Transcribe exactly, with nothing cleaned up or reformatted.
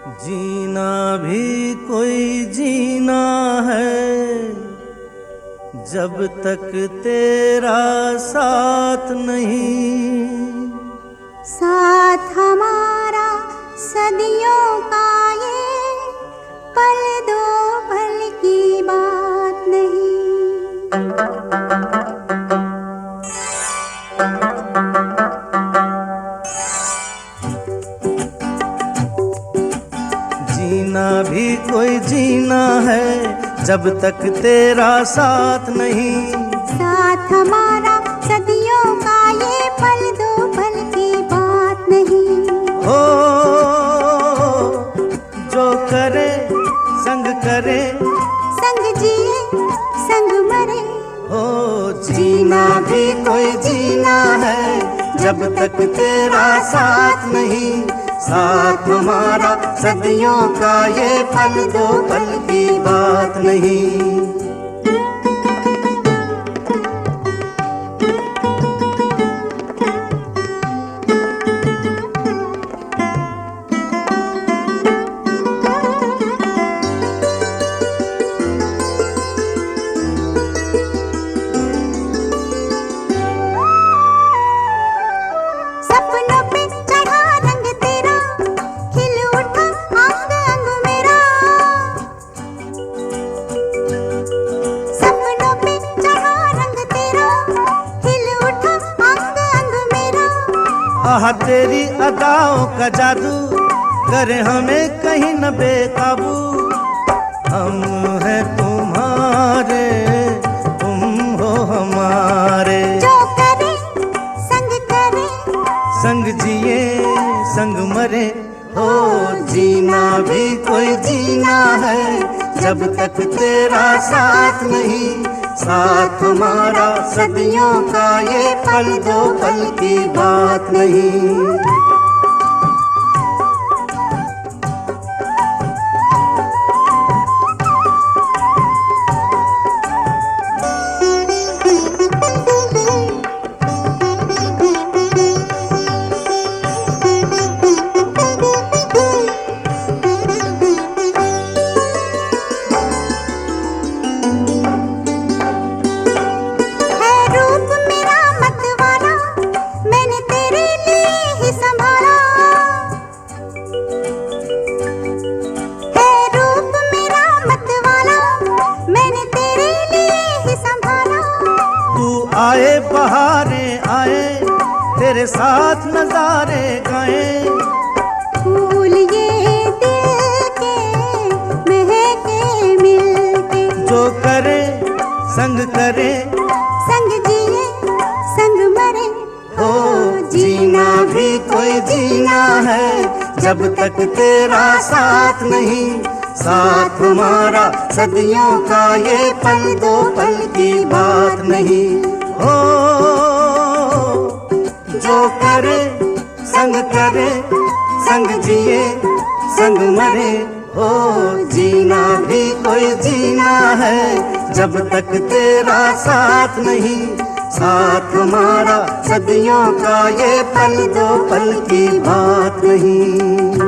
जीना भी कोई जीना है जब तक तेरा साथ नहीं। साथ हमारा सदियों का ये पल दो पल की बात नहीं। जीना भी कोई जीना है जब तक तेरा साथ नहीं। साथ हमारा सदियों का ये पल दो पल की बात नहीं। हो जो करे संग करे, संग जिए संग मरे। हो जीना भी कोई जीना है जब तक तेरा साथ नहीं। साथ हमारा सदियों का ये पल दो पल की बात नहीं। सपनों पे चढ़ा रंग तेरा, खिल उठा अंग अंग मेरा। सपनों पे चढ़ा रंग तेरा, खिल उठा अंग अंग मेरा। आह तेरी अदाओं का जादू करे हमें कहीं न बेकाबू। हम हैं तुम्हारे तुम हो हमारे। जो करे संग करे, संग जिए संग मरे। हो जीना भी कोई जीना है जब तक तेरा साथ नहीं। साथ हमारा सदियों का ये पल दो पल की बात नहीं। है रूप मेरा मतवाला, मैंने तेरे लिए ही संभाला। है रूप मेरा मतवाला, मैंने तेरे लिए ही संभाला। तू आए बहारे आए तेरे साथ नजारे गाए। फूल ये दिल के महके मिलके। जो करे संग करे, संग जिए संग मरे। हो जीना भी कोई जीना है जब तक तेरा साथ नहीं। साथ हमारा सदियों का ये पल दो पल की बात नहीं। हो जो करे संग करे, संग जिए संग मरे। हो जीना भी कोई जीना है जब तक तेरा साथ नहीं। साथ हमारा सदियों का ये पल दो पल की बात नहीं।